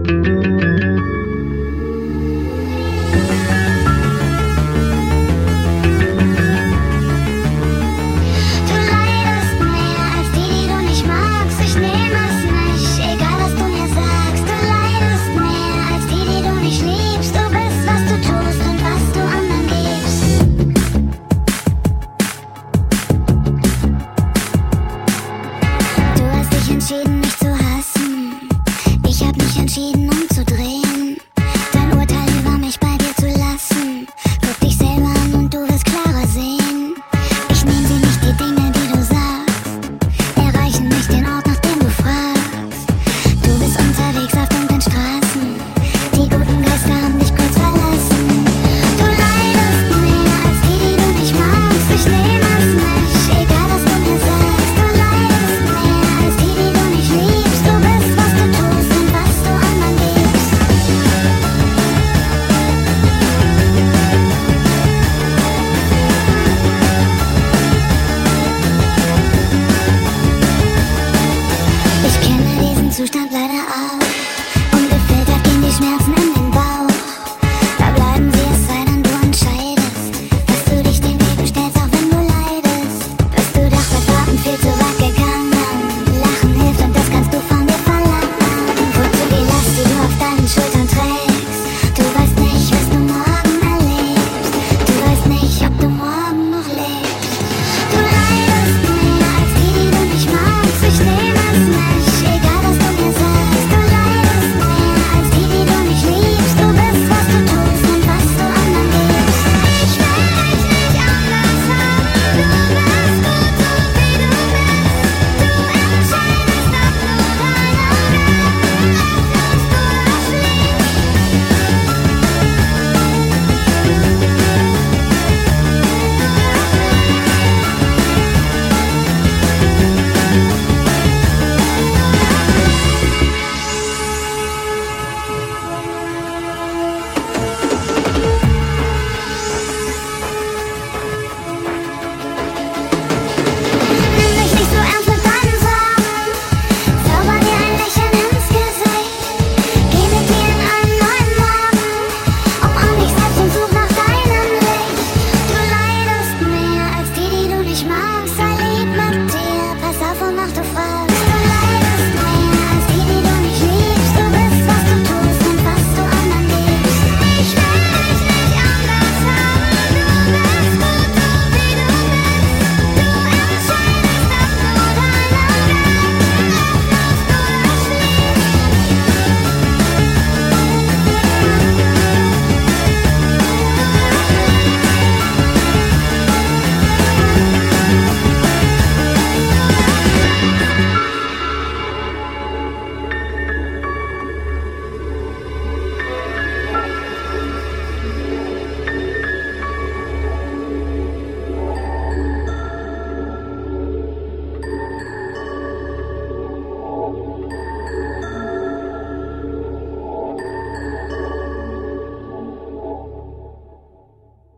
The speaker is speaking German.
Entschieden mich zu hassen, ich hab mich entschieden umzudrehen, dein Urteil über mich bei dir zu lassen. Guck dich selber an und du wirst klarer sehen. Ich nehm sie nicht, die Dinge, die du sagst, erreichen nicht den Ort, nach dem du fragst. Du bist unterwegs auf dunklen Straßen, die guten Geister haben dich kurz verlassen. Du leidest mehr als die du nicht magst, ich nehm es nicht, egal was du mir sagst. Du leidest mehr als die du nicht liebst, du bist, was du tust und was du anderen gibst. Ich kenne diesen Zustand leider